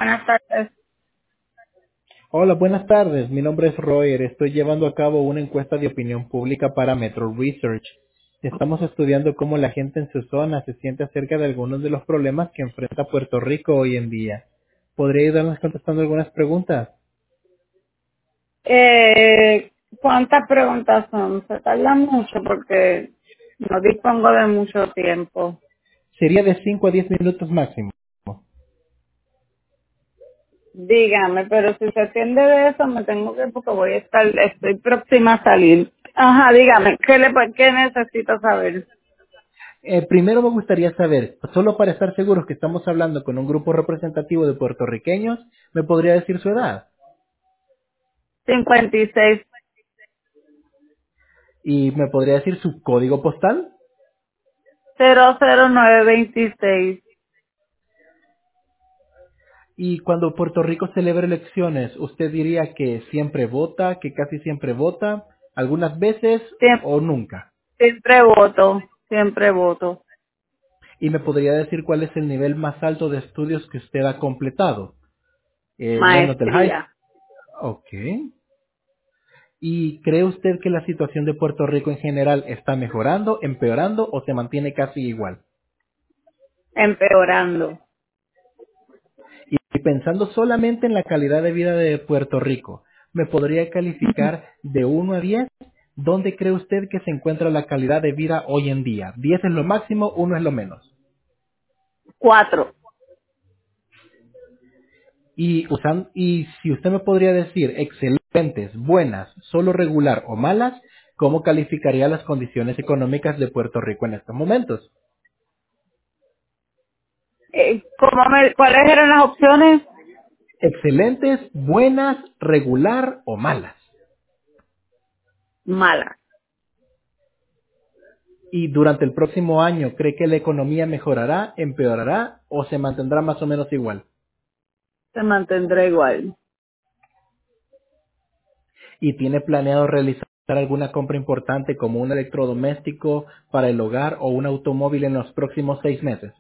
buenas tardes. Hola, buenas tardes. Mi nombre es Royer. Estoy llevando a cabo una encuesta de opinión pública para Metro Research. Estamos estudiando cómo la gente en su zona se siente acerca de algunos de los problemas que enfrenta Puerto Rico hoy en día. ¿Podría ayudarnos contestando algunas preguntas? ¿Cuántas preguntas son? Se tarda mucho porque no dispongo de mucho tiempo. Sería de 5 a 10 minutos máximo. Dígame, pero si se atiende de eso me tengo que porque estoy próxima a salir. Ajá, dígame, ¿qué necesito saber? Primero me gustaría saber, solo para estar seguros que estamos hablando con un grupo representativo de puertorriqueños, ¿me podría decir su edad? 56 ¿Y me podría decir su código postal? 00926. Y cuando Puerto Rico celebra elecciones, ¿usted diría que siempre vota, que casi siempre vota, algunas veces Siempre, o nunca? siempre voto, siempre voto. Y me podría decir cuál es el nivel más alto de estudios que usted ha completado, menos del high Maestría. school. Ok. ¿Y cree usted que la situación de Puerto Rico en general está mejorando, empeorando o se mantiene casi igual? Empeorando. Y pensando solamente en la calidad de vida de Puerto Rico, ¿me podría calificar de 1 a 10? ¿Dónde cree usted que se encuentra la calidad de vida hoy en día? 10 es lo máximo, 1 es lo menos. 4. Y si usted me podría decir excelentes, buenas, solo regular o malas, ¿cómo calificaría las condiciones económicas de Puerto Rico en estos momentos? ¿Cuáles eran las opciones? Excelentes, buenas, regular o malas. Malas. Y durante el próximo año, ¿cree que la economía mejorará, empeorará o se mantendrá más o menos igual? Se mantendrá igual. ¿Y tiene planeado realizar alguna compra importante como un electrodoméstico para el hogar o un automóvil en los próximos 6 meses?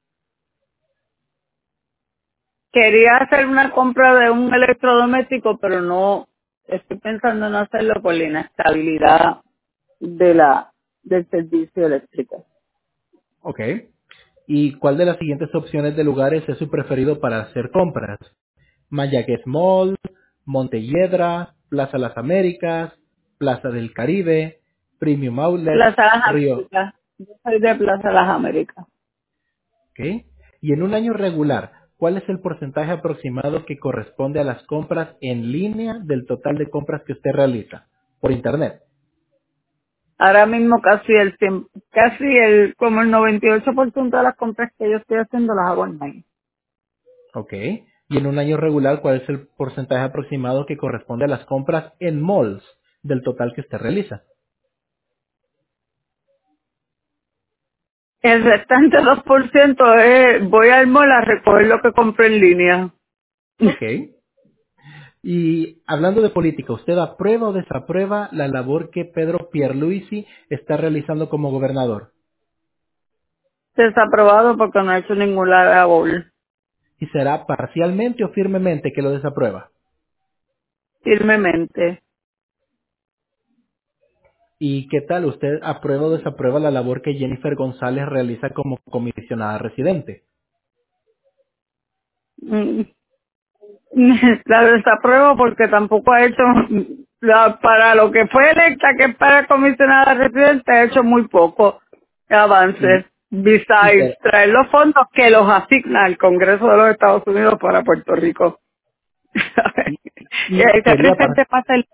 Quería hacer una compra de un electrodoméstico, pero no estoy pensando en hacerlo por la inestabilidad del servicio eléctrico. Ok. ¿Y cuál de las siguientes opciones de lugares es su preferido para hacer compras? Mayagüez Mall, Montelledra, Plaza Las Américas, Plaza del Caribe, Premium Outlets, Plaza Las Río. Américas. Yo soy de Plaza Las Américas. ¿Ok? Y en un año regular, ¿cuál es el porcentaje aproximado que corresponde a las compras en línea del total de compras que usted realiza por Internet? Ahora mismo como el 98% de las compras que yo estoy haciendo las hago online. ¿Ok? Y en un año regular, ¿cuál es el porcentaje aproximado que corresponde a las compras en malls del total que usted realiza? El restante 2% voy al mall a recoger lo que compré en línea. ¿Ok? Y hablando de política, ¿usted aprueba o desaprueba la labor que Pedro Pierluisi está realizando como gobernador? Desaprobado porque no he hecho ninguna labor. ¿Y será parcialmente o firmemente que lo desaprueba? Firmemente. ¿Y qué tal? ¿Usted aprueba o desaprueba la labor que Jennifer González realiza como comisionada residente? Mm, La desapruebo porque tampoco ha hecho, para lo que fue electa, que es para comisionada residente, ha hecho muy poco ¿Y, avances. y, Besides, ser- traer los fondos que los asigna el Congreso de los Estados Unidos para Puerto Rico. Y y ahí se sería, presente pasa el...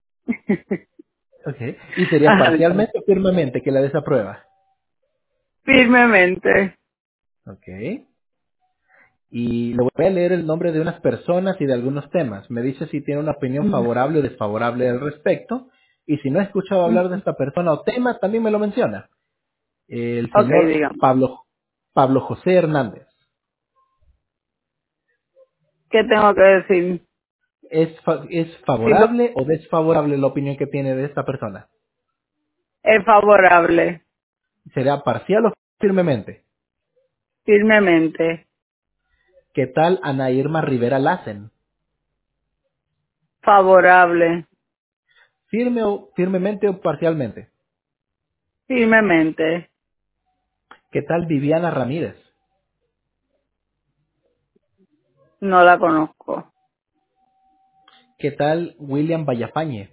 ok, y sería Ajá, dígame. parcialmente o firmemente que la desaprueba? Firmemente. Ok. Y le voy a leer el nombre de unas personas y de algunos temas. Me dice si tiene una opinión Ujú, favorable o desfavorable al respecto. Y si no ha escuchado hablar de ujú. esta persona o tema, también me lo menciona. El Ok, señor dígame. Pablo José Hernández. ¿Qué tengo que decir? ¿Es Si lo, favorable o desfavorable la opinión que tiene de esta persona? es favorable. ¿Será parcial o firmemente? Firmemente. ¿Qué tal Ana Irma Rivera Lassen? Favorable, Firmemente o parcialmente? firmemente. ¿Qué tal Viviana Ramírez? No la conozco. ¿Qué tal William Vallafañe?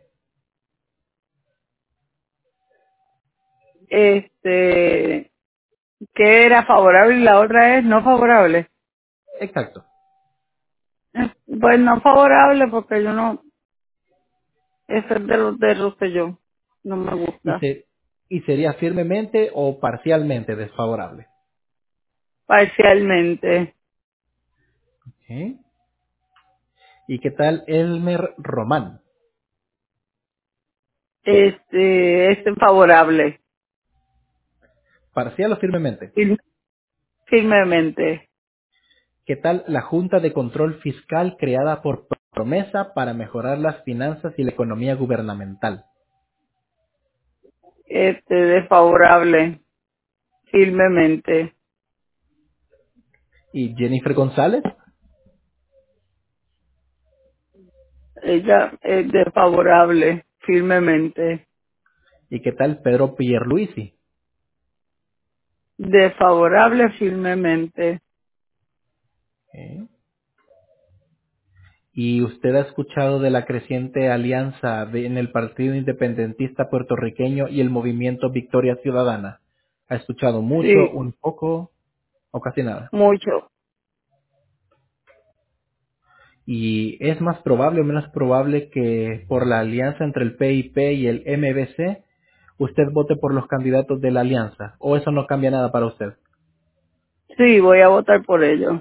Este, que era favorable y la otra es no favorable. Exacto. Pues no favorable porque yo no, ese es de los de Rosselló. No me ¿Y, gusta. se, y sería firmemente o parcialmente desfavorable? Parcialmente. ¿Ok? ¿Y qué tal Elmer Román? Favorable. ¿Parcial o firmemente? Fir- Firmemente. ¿Qué tal la Junta de Control Fiscal creada por Promesa para mejorar las finanzas y la economía gubernamental? Desfavorable. Firmemente. ¿Y Jennifer González? Ella es desfavorable. Firmemente. ¿Y qué tal Pedro Pierluisi? Desfavorable firmemente. ¿Ok? ¿Y usted ha escuchado de la creciente alianza en el Partido Independentista Puertorriqueño y el movimiento Victoria Ciudadana? ¿Ha escuchado mucho, Sí, un poco o casi nada? mucho. ¿Y es más probable o menos probable que por la alianza entre el PIP y el MBC usted vote por los candidatos de la alianza? ¿O eso no cambia nada para usted? Sí, voy a votar por ello.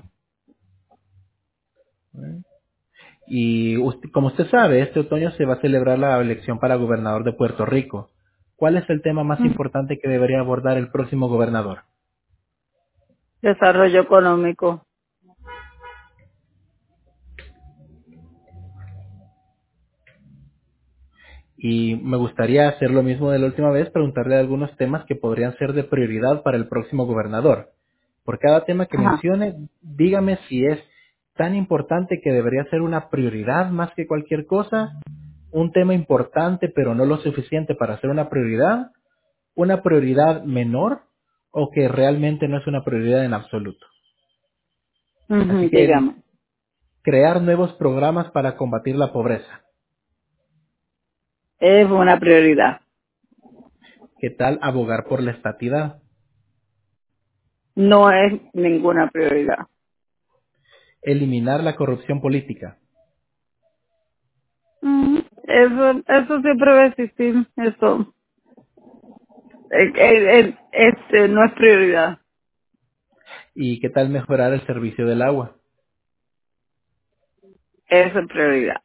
Y como usted sabe, este otoño se va a celebrar la elección para gobernador de Puerto Rico. ¿Cuál es el tema más Mm. importante que debería abordar el próximo gobernador? Desarrollo económico. Y me gustaría hacer lo mismo de la última vez, preguntarle algunos temas que podrían ser de prioridad para el próximo gobernador. Por cada tema que Ajá. mencione, dígame si es tan importante que debería ser una prioridad más que cualquier cosa, un tema importante pero no lo suficiente para ser una prioridad menor o que realmente no es una prioridad en absoluto. Así Ujú, que dígame. crear nuevos programas para combatir la pobreza. Es una prioridad. ¿Qué tal abogar por la estatidad? No es ninguna prioridad. Eliminar la corrupción política. Eso siempre va a existir. Eso. No es prioridad. ¿Y qué tal mejorar el servicio del agua? Eso es prioridad.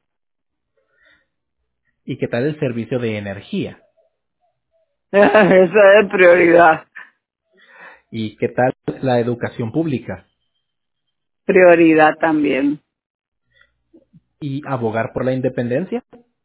¿Y qué tal el servicio de energía? Eso es prioridad. ¿Y qué tal la educación pública? Prioridad también. ¿Y abogar por la independencia?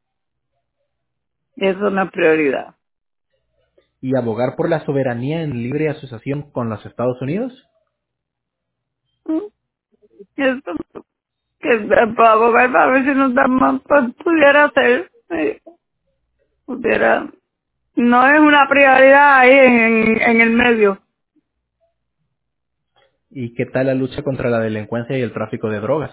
Eso no es prioridad. ¿Y abogar por la soberanía en libre asociación con los Estados Unidos? Mm, Eso que para abogar para ver si nos dan más, pues pudiera ser, pudiera, no es una prioridad ahí en el medio. ¿Y qué tal la lucha contra la delincuencia y el tráfico de drogas?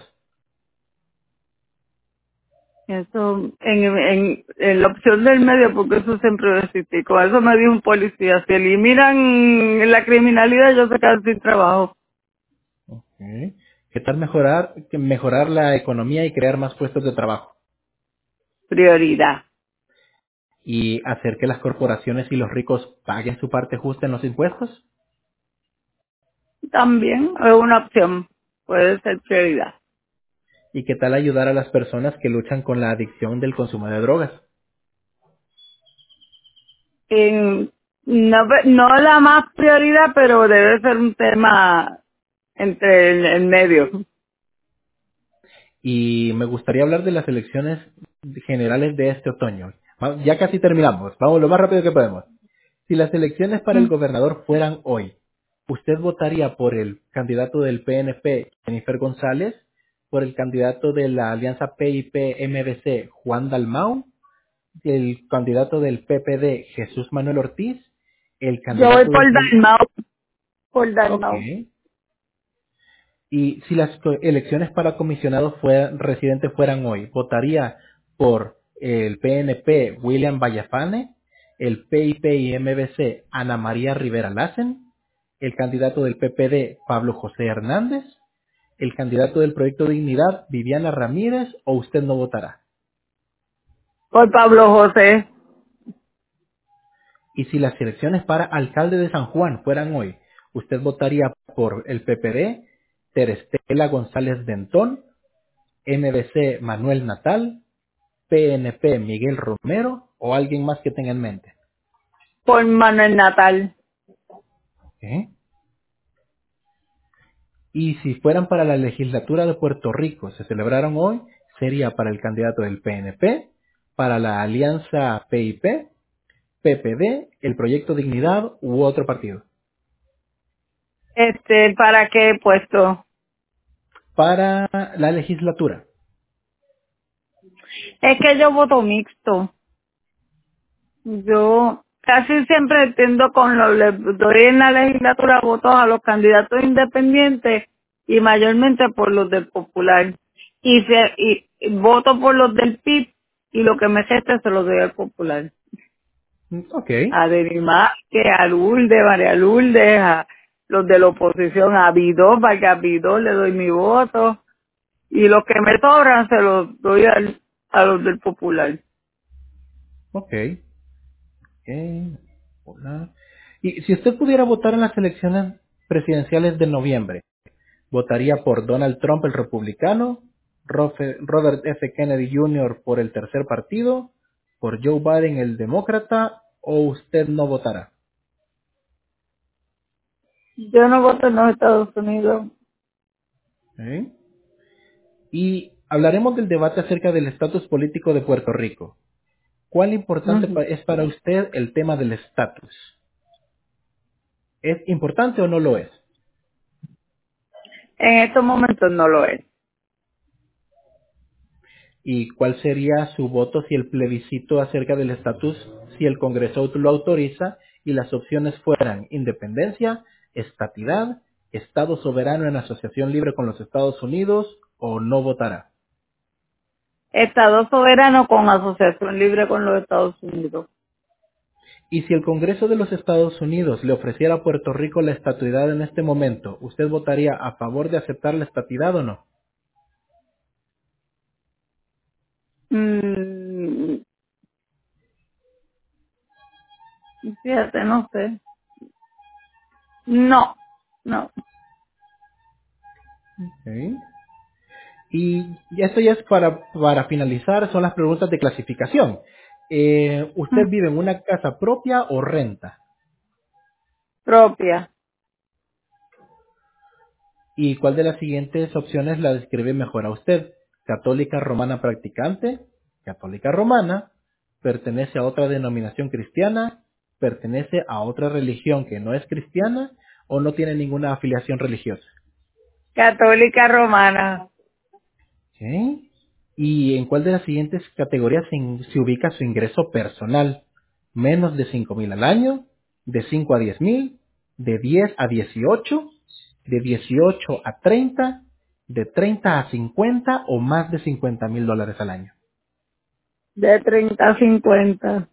Eso, en la opción del medio, porque eso siempre va a existir. Con eso me dijo un policía, si eliminan la criminalidad, yo se quedo sin trabajo. Ok. ¿Qué tal mejorar la economía y crear más puestos de trabajo? Prioridad. ¿Y hacer que las corporaciones y los ricos paguen su parte justa en los impuestos? También es una opción, puede ser prioridad. ¿Y qué tal ayudar a las personas que luchan con la adicción del consumo de drogas? No la más prioridad, pero debe ser un tema entre el medio. Y me gustaría hablar de las elecciones generales de este otoño. Ya casi terminamos. Vamos lo más rápido que podemos. Si las elecciones para el Mm, gobernador fueran hoy, ¿Usted votaría por el candidato del PNP, Jennifer González, por el candidato de la alianza PIP-MBC, Juan Dalmau, el candidato del PPD, Jesús Manuel Ortiz, el Yo voy candidato por del... Dalmau, por Ok. Dalmau. Y si las elecciones para comisionados residentes fueran hoy, ¿votaría por el PNP William Vallafane, el PIP y MBC Ana María Rivera Lassen, el candidato del PPD Pablo José Hernández, el candidato del Proyecto Dignidad Viviana Ramírez o usted no votará? Por Pablo José. Y si las elecciones para alcalde de San Juan fueran hoy, ¿usted votaría por el PPD Terestela González Dentón, MBC Manuel Natal, PNP Miguel Romero o alguien más que tenga en mente? Por Manuel Natal. ¿Ok? Y si fueran para la legislatura de Puerto Rico, se celebraron hoy, sería para el candidato del PNP, para la alianza PIP, PPD, el Proyecto Dignidad u otro partido. ¿Para qué puesto? Para la legislatura. Es que yo voto mixto. Yo casi siempre tiendo con doy en la legislatura votos a los candidatos independientes y mayormente por los del Popular. Y voto por los del PIB y lo que me resta se los doy al Popular. Ok, A Denimar, que a Lourdes, María Lourdes, a los de la oposición, a Bidó, para que a Bidó le doy mi voto. Y los que me sobran se los doy a los del Popular. ok. Ok, hola. Y si usted pudiera votar en las elecciones presidenciales de noviembre, ¿votaría por Donald Trump, el republicano, Robert F. Kennedy Jr. por el tercer partido, por Joe Biden, el demócrata, o usted no votará? Yo no voto en los Estados Unidos. ¿Ok? Y hablaremos del debate acerca del estatus político de Puerto Rico. ¿Cuál importante Ujú. es para usted el tema del estatus? ¿Es importante o no lo es? En estos momentos no lo es. ¿Y cuál sería su voto si el plebiscito acerca del estatus, si el Congreso lo autoriza y las opciones fueran independencia, estatidad, Estado soberano en asociación libre con los Estados Unidos o no votará? Estado soberano con asociación libre con los Estados Unidos. Y si el Congreso de los Estados Unidos le ofreciera a Puerto Rico la estatidad en este momento, ¿usted votaría a favor de aceptar la estatidad o no? Mm, fíjate, no sé. No, no. Ok. Y esto ya es para finalizar, son las preguntas de clasificación. ¿Usted Mm, vive en una casa propia o renta? propia. ¿Y cuál de las siguientes opciones la describe mejor a usted? ¿Católica romana practicante? ¿Católica romana? ¿Pertenece a otra denominación cristiana? ¿Pertenece a otra religión que no es cristiana? ¿O no tiene ninguna afiliación religiosa? Católica romana. ¿Ok? ¿Y en cuál de las siguientes categorías se ubica su ingreso personal? ¿Menos de 5,000 al año? ¿De 5 a 10,000? ¿De 10 a 18? ¿De 18 a 30? ¿De 30 a 50 o más de $50,000 al año? De 30 a 50.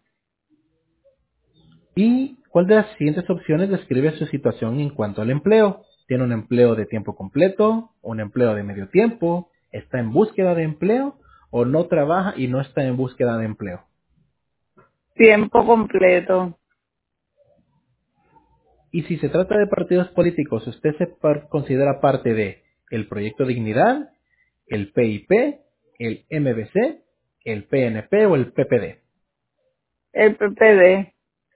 ¿Y cuál de las siguientes opciones describe su situación en cuanto al empleo? ¿Tiene un empleo de tiempo completo? ¿Un empleo de medio tiempo? ¿Está en búsqueda de empleo? ¿O no trabaja y no está en búsqueda de empleo? Tiempo completo. Y si se trata de partidos políticos, ¿usted considera parte de el Proyecto Dignidad, el PIP, el MBC, el PNP o el PPD? El PPD.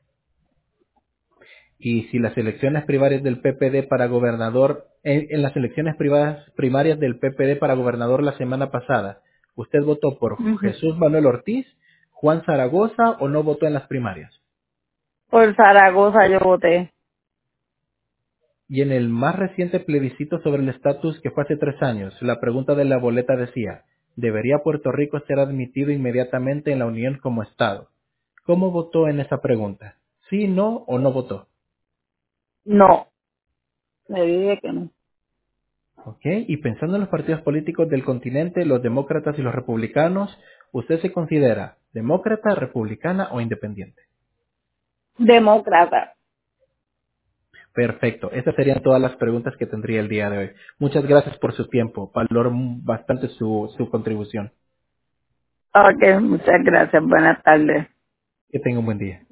Y si las elecciones primarias del PPD para gobernador, en las elecciones primarias del PPD para gobernador la semana pasada, ¿usted votó por Ujú. Jesús Manuel Ortiz, Juan Zaragoza o no votó en las primarias? Por Zaragoza yo voté. Y en el más reciente plebiscito sobre el estatus que fue hace 3 años, la pregunta de la boleta decía, ¿debería Puerto Rico ser admitido inmediatamente en la Unión como Estado? ¿Cómo votó en esa pregunta? ¿Sí, no o no votó? No, le dije que no. ¿Ok? Y pensando en los partidos políticos del continente, los demócratas y los republicanos, ¿usted se considera demócrata, republicana o independiente? Demócrata. Perfecto. Esas serían todas las preguntas que tendría el día de hoy. Muchas gracias por su tiempo. Valoro bastante su contribución. Ok, muchas gracias. Buenas tardes. Que tenga un buen día.